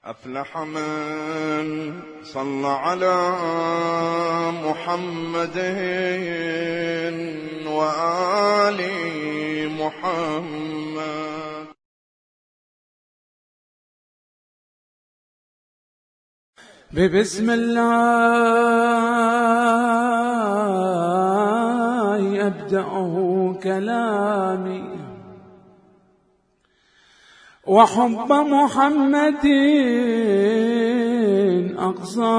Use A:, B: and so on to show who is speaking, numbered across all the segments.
A: أفلح من صلى على محمد وآل محمد.
B: بسم الله أبدأ كلامي، وحب محمد أقصى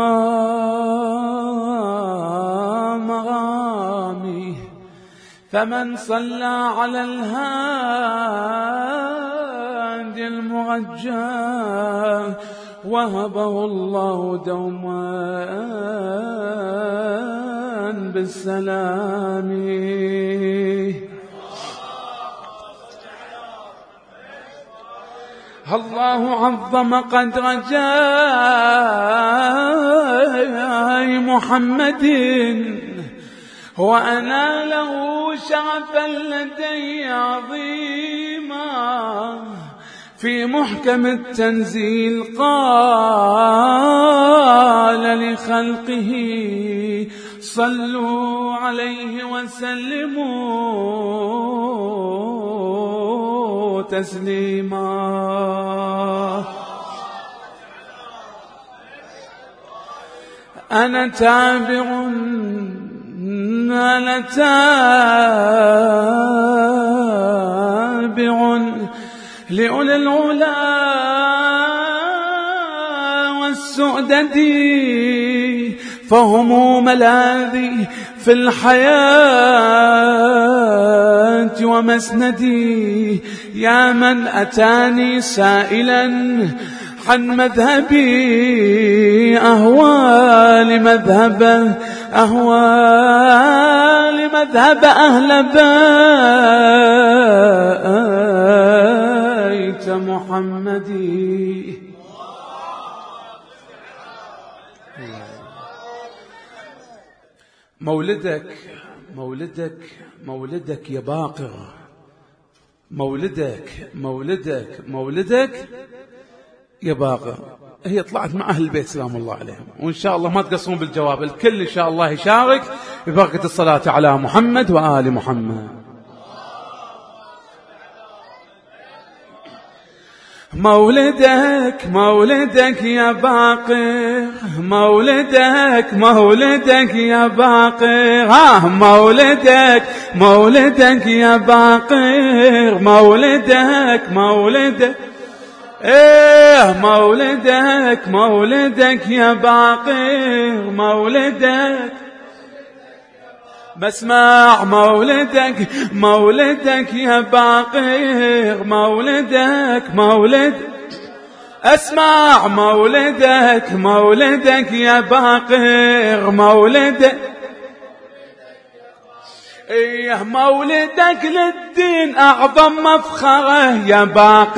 B: مغامي، فمن صلى على الهادي المرجى وهبه الله دوما بالسلام. الله عظم قدر جاي محمد، وأنا له شرفا لدي عظيما، في محكم التنزيل قال لخلقه صلوا عليه وسلموا تسليما. أنا تابع لأولي العلا والسؤدد، فهم ملاذي في الحياة ومسندي. يا من أتاني سائلا عن مذهبي، أهوى لمذهب أهل بيت محمدي. مولدك يا باقر، مولدك يا باقر. هي طلعت مع أهل البيت سلام الله عليهم، وإن شاء الله ما تقصرون بالجواب، الكل إن شاء الله يشارك ببركة الصلاة على محمد وآل محمد. مولدك يا باقر، مولدك يا باقر، مولدك يا باقر، مولدك يا باقر، مولدك بسمع مولدك يا باقر، اسمع مولدك يا باقر، مولدك للدين أعظم مفخره يا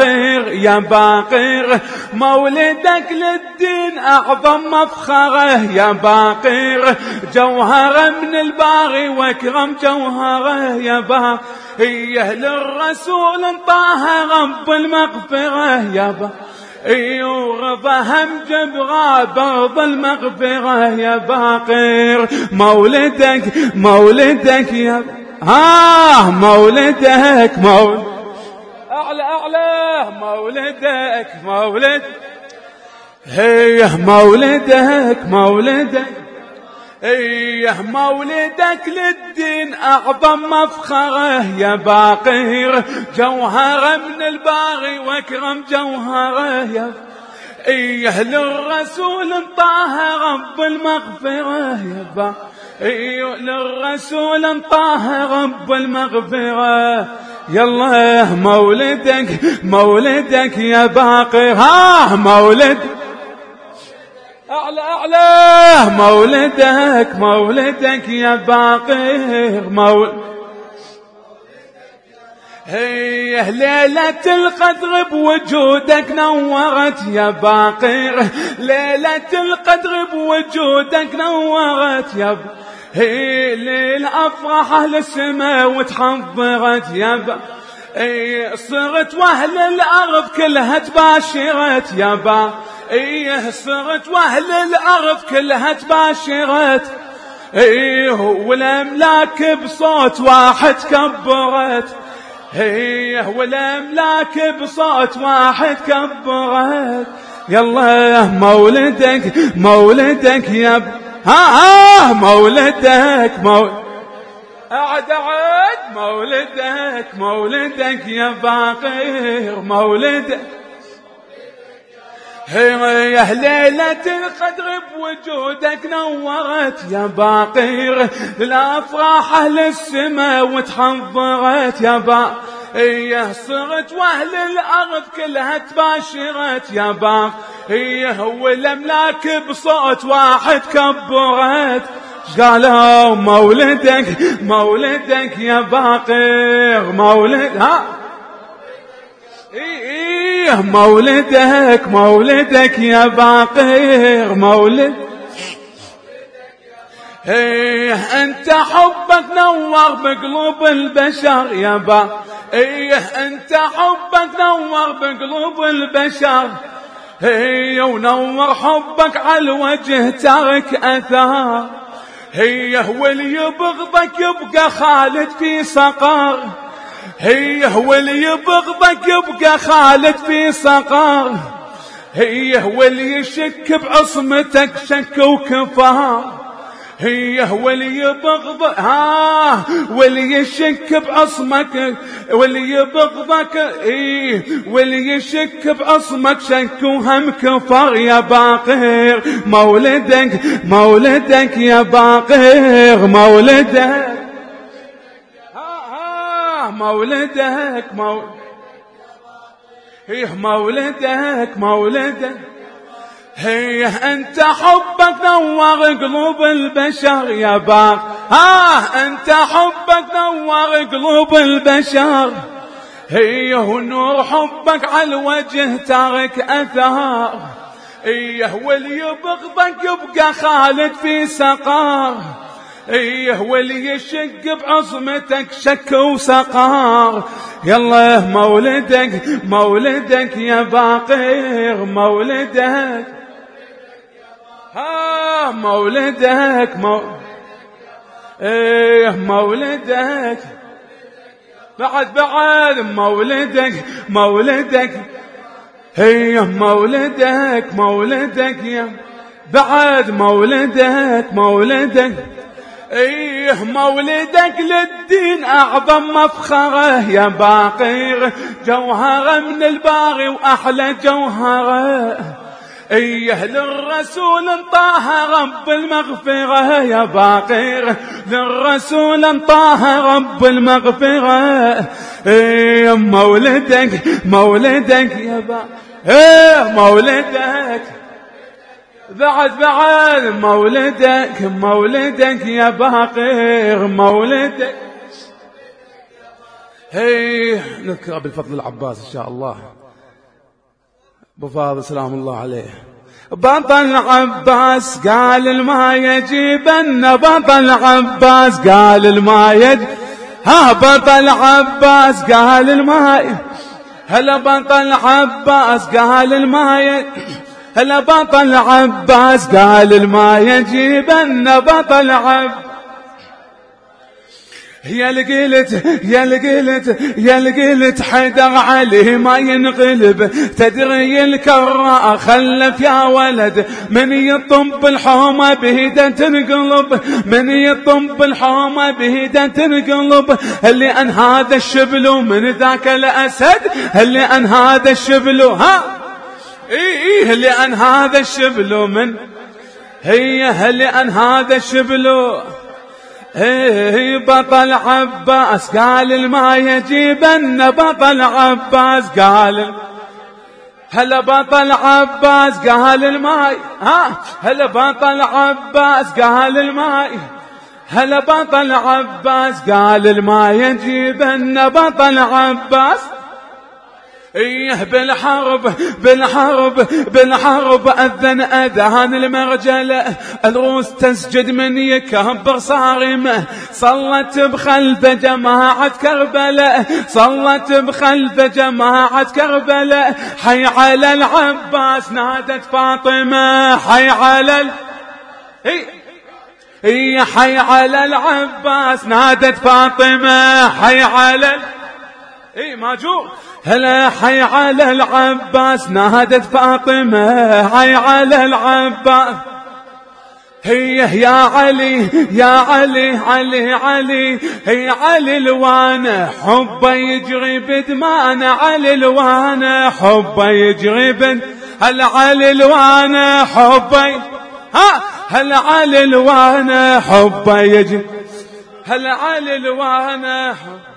B: باقر، مولدك للدين أعظم مفخره يا باقر، جوهره من الباغي واكرم جوهره يا باقر، للرسول طه رب المغفرة يا باقر، وفهم جبرا برض المغفرة يا باقر. مولدك يا مولدك أعلى مولدك للدين أعظم مفخره يا باقر، جوهره من الباغي واكرم جوهره يا للرسول طه رب المغفرة يا باقر، للرسول طه رب المغفرة. يلا مولدك يا باقر، أعلى مولدك يا باقر، ليلة القدر بوجودك نورت يا باقر، ليلة القدر بوجودك نورت يا باقر، ليل أفرح أهل السماء وتحضرت يا باقر، صرت واهل الارض كلها تباشرت يابا ايه صرت واهل الارض كلها تباشرت، ايه والاملاك بصوت واحد كبرت، ايه والاملاك بصوت واحد كبرت. يلا مولدك مولدك يا مولدك أعد مولدك يا باقر مولدك. يا ليلة القدر بوجودك نورت يا باقر، للأفراح أهل السماء وتحضرت يا باقر. صرت واهل الأرض كلها تباشرت يا باقر، والأملاك بصوت واحد كبرت. قالوا مولدك يا باقر مولدك يا باقر انت حبك نور بقلوب البشر يا باقر، انت حبك نور بقلوب البشر، ونور حبك على الوجه ترك اثار. واللي يبغضك يبقى خالد في سقر، واللي يبغضك يبقى خالد في سقر، واللي يشك بعصمتك شك وكفار. واللي يبغض واللي يشك بعصمك، واللي يبغضك واللي يشك بعصمك شك وهم كفر يا باقر. مولدك يا باقر مولدك مولدك انت حبك نور قلوب البشر يا باقر، انت حبك نور قلوب البشر، ونور حبك على الوجه ترك اثار. واللي يبغضك يبقى خالد في سقر، واللي يشق بعصمتك شك وسقار. يلا مولدك يا باقر مولدك مولدك بعد مولدك يا بعد مولدك مولدك للدين أعظم مفخره يا باقر، جوهره من الباغي وأحلى جوهره. للرسول انطاها رب المغفرة يا باقر، للرسول انطاها رب المغفرة. مولدك يا باقر مولدك بعد مولدك يا باقر مولدك. نذكر أبي الفضل العباس إن شاء الله، أبو فاضل سلام الله عليه. بطل عباس قال الما يجيبن، بطل عباس قال الما يجيب، بطل عباس قال الما، هلا بطل عباس قال الما يجيب، هلا بطل عباس قال الما يجيبن، بطل عباس. يا لقلت حيدر عليه ما ينقلب، تدري الكراء خلف يا ولد، من يطب الحومة بهدى تنقلب، من يطب الحومة بهدى تنقلب. اللي أن هذا الشبل من ذاك الأسد، اللي أن هذا الشبل اللي أن هذا الشبل من اللي أن هذا الشبل. بطل عباس قال الما يجيبن، بطل عباس قال هلا بطل عباس قال الماء، هلا بطل عباس قال الماء، هلا بطل عباس قال الماء يجيبن، بطل عباس. إيه بالحرب أذن أذان المرجلة، الروس تسجد من يكبر صارمة، صلت بخلف جماعة كربلاء، صلت بخلف جماعة كربلاء، حي على العباس نادت فاطمة، حي على إيه حي على العباس نادت فاطمة، حي على إيه ماجور هلا، حي على العباس نادت فاطمة، حي على العباس. هي يا علي يا علي علي علي، هي علي الوانه حبه يجري بدمانه، علي الوانه حبه يجري هل علي الوانه حبه هل علي الوانه حبه يجري، هل علي الوانه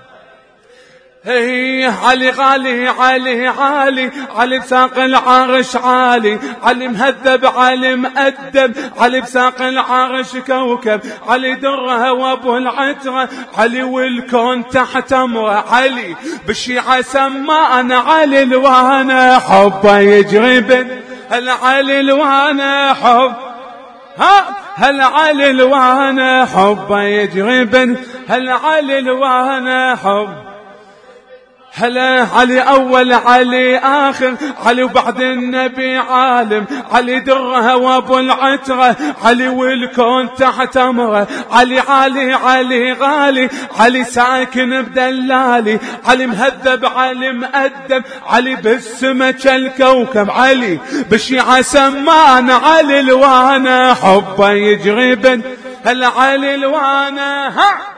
B: هي علي غالي علي عالي، علي بساق العرش عالي، علي مهذب علي مؤدب، علي بساق العرش كوكب، علي درها وابو العترة، علي والكون تحت امره، علي بالشيعة سمان، علي الوانه حبه يجري هل علي الوانه حب هل علي الوانه حبه يجري هل علي الوانه حب. هلا علي أول علي آخر، علي وبعد النبي عالم، علي درها وابو العترة، علي والكون تحت أمره، علي علي علي غالي، علي ساكن بدلالي، علي مهذب علي مؤدب، علي بالسمك الكوكب، علي بالشيعة سمان، علي الوانه حبه يجري هل علي الوانه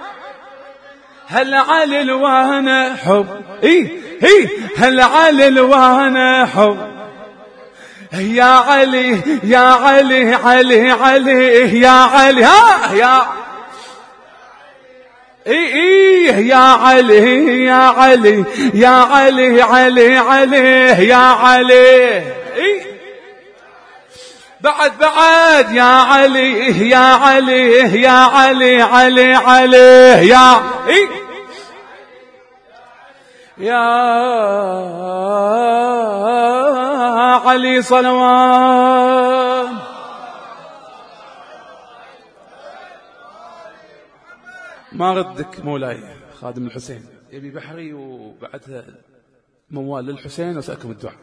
B: هل علي الوانه حب هل علي الوانه حب. يا علي يا علي علي علي يا علي يا يا علي يا علي يا علي علي علي يا علي بعد يا علي يا علي يا علي علي علي يا علي صلوات. ما ردك مولاي خادم الحسين، يبي بحري وبعدها موال للحسين وسألكم الدعاء.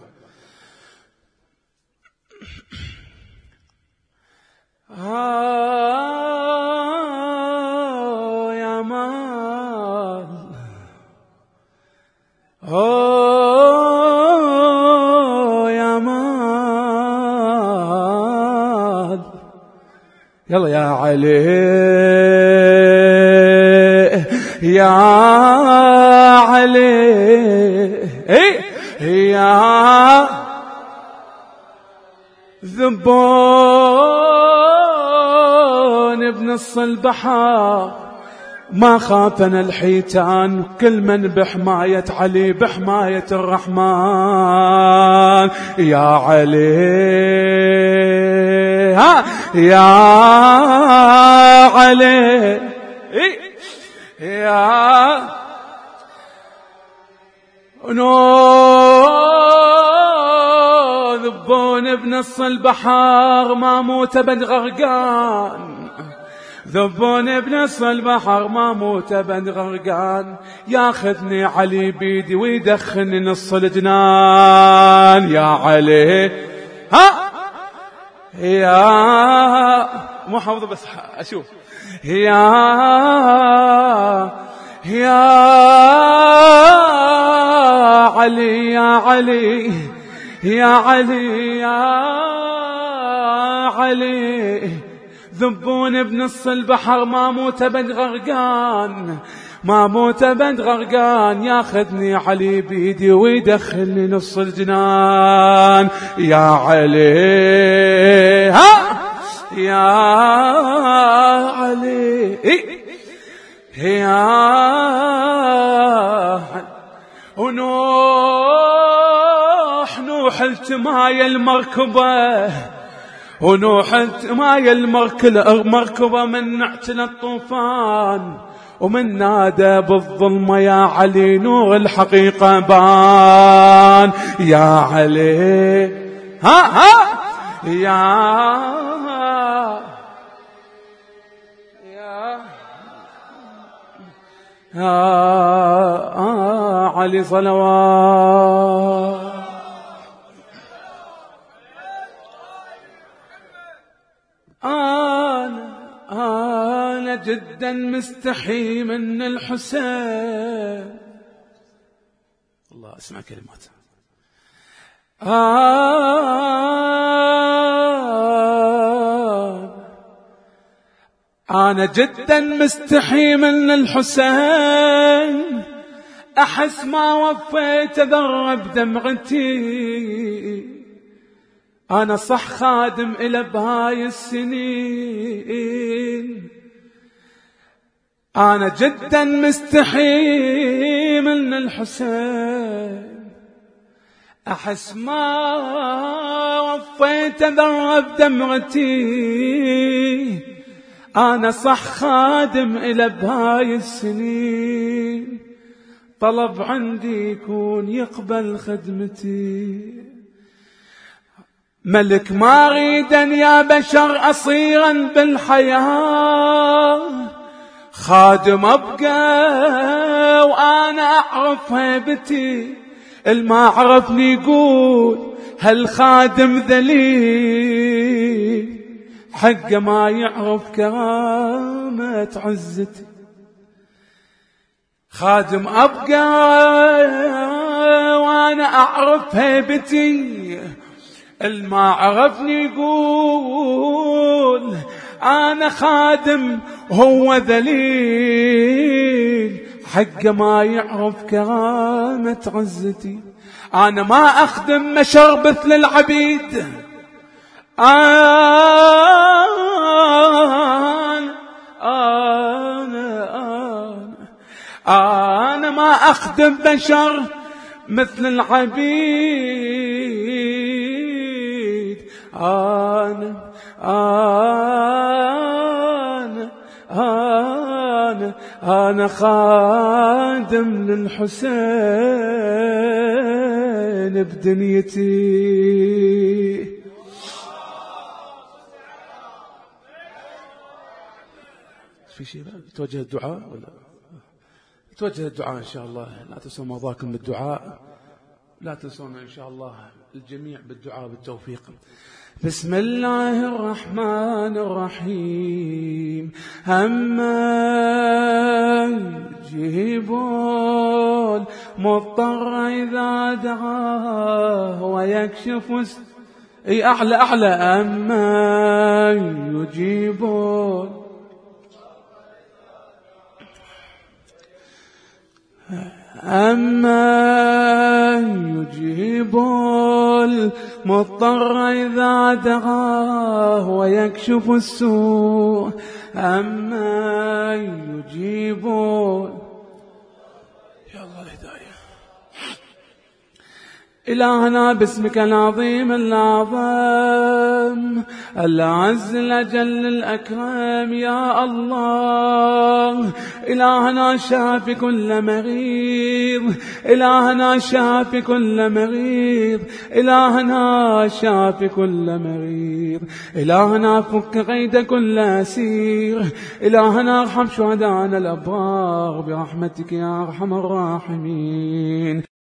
B: يا مال يا مال، يلا يا علي يا علي يا ذبون بنص البحر، ما خافنا الحيتان، كل من بحماية علي بحماية الرحمن. يا علي يا علي يا ذبون بنص البحر، ما موت بد غرقان، ذبون بنص البحر ما موت بد غرقان، ياخذني علي بيدي ويدخلني نص الجنان. يا علي يا مو حافظه بس اشوف. يا علي يا علي يا علي يا علي، ذبون بنص البحر ما موت بد غرقان، ما موت بد غرقان، ياخذني علي بيدي ويدخلني نص الجنان. يا علي يا علي يا ونوح التمايا المركبة، ونوح التمايا المركبة من نعتل الطوفان، ومن نادى بالظلمة يا علي نور الحقيقة بان. يا علي ها يا علي صلوات. أنا جدا مستحي من الحسين. الله اسمع كلمات. أنا جدا مستحي من الحسين، أحس ما وفيت ذرب دمعتي. أنا صح خادم إلى بهاي السنين. أنا جدا مستحي من الحسين، أحس ما وفيت ذرب دمعتي. أنا صح خادم إلى بهاي السنين، طلب عندي يكون يقبل خدمتي. ملك ما أريدا يا بشر أصيرا بالحياة، خادم أبقى وأنا أعرف هيبتي. الما عرفني يقول هالخادم ذليل، حقه ما يعرف كرامة عزتي. خادم أبقى وأنا أعرف هيبتي، الما عرفني يقول أنا خادم هو ذليل، حقه ما يعرف كرامة عزتي. أنا ما أخدم مشربث للعبيد، أنا ما أخدم بشر مثل العبيد. أنا خادم للحسين بدنيتي. في شيء توجه الدعاء ولا توجه الدعاء إن شاء الله. لا تنسوا موضوعكم بالدعاء، لا تنسونا إن شاء الله الجميع بالدعاء بالتوفيق. بسم الله الرحمن الرحيم. أما يجيب المضطر إذا دعاه ويكشف أعلى. أما يجيب المضطر إذا دعاه ويكشف السوء. أما يجيب يا الله الهداية. إلهنا باسمك العظيم الأعظم الأعز الأجل الأكرم يا الله. إلهنا شافي كل مريض، إلهنا شافي كل مريض، إلهنا شافي كل مريض. إلهنا فك قيد كل أسير. إلهنا ارحم شهدانا الأبرار برحمتك يا أرحم الراحمين.